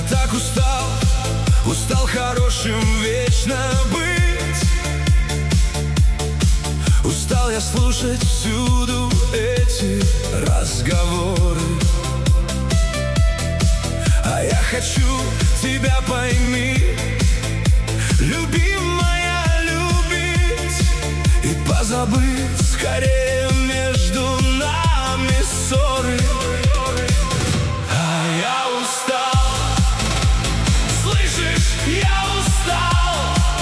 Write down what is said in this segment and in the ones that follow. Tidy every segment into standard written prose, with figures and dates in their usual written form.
так устал, устал хорошим вечно быть. Устал я слушать всюду эти разговоры. А я хочу тебя, пойми, любимая, любить и позабыть скорее между нами ссоры. А я устал, слышишь, я устал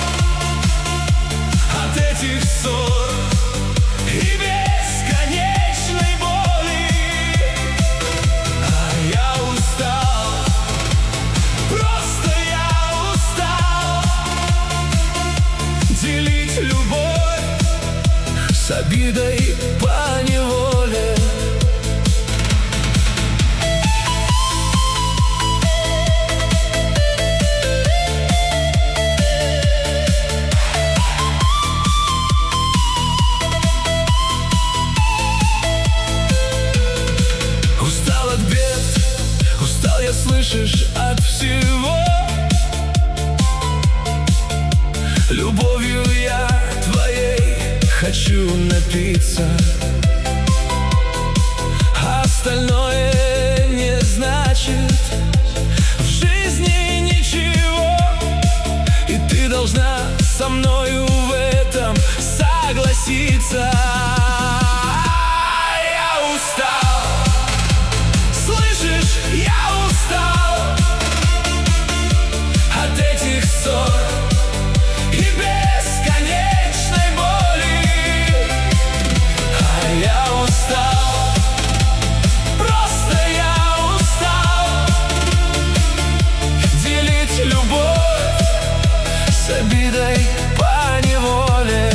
от этих ссор и бесконечной боли. А я устал, просто я устал делить любовь с обидой поневоле. Слышишь, от всего любовью я твоей хочу напиться, а остальное не значит в жизни ничего. И ты должна со мною в этом согласиться. Я устал, слышишь, я устал от этих ссор и бесконечной боли. А я устал, просто я устал делить любовь с обидой поневоле.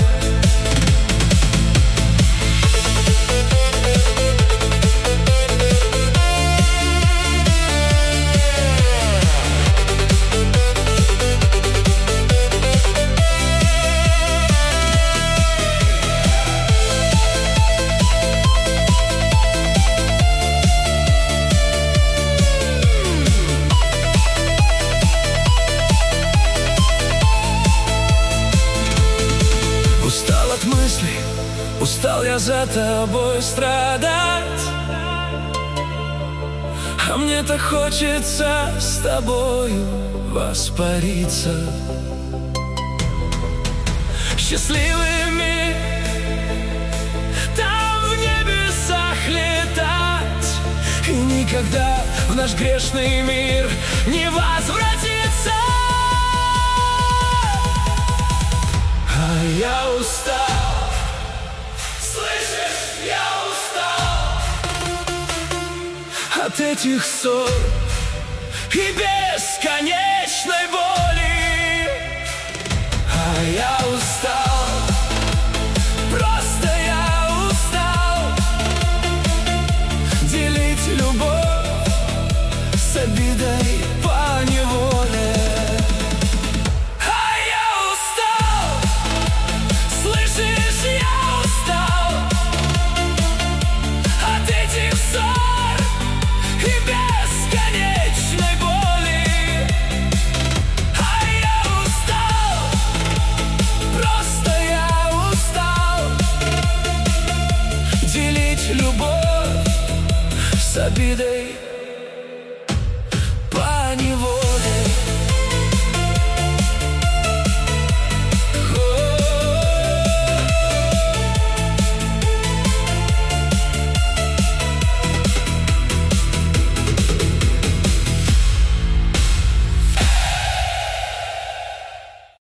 Устал я за тобой страдать, а мне так хочется с тобою воспариться, счастливыми там в небесах летать и никогда в наш грешный мир не возвратиться. А я устал, я устал от этих ссор и бесконечной боли. А я устал, просто я устал делить любовь с обидой поневоле. Любовь с обидой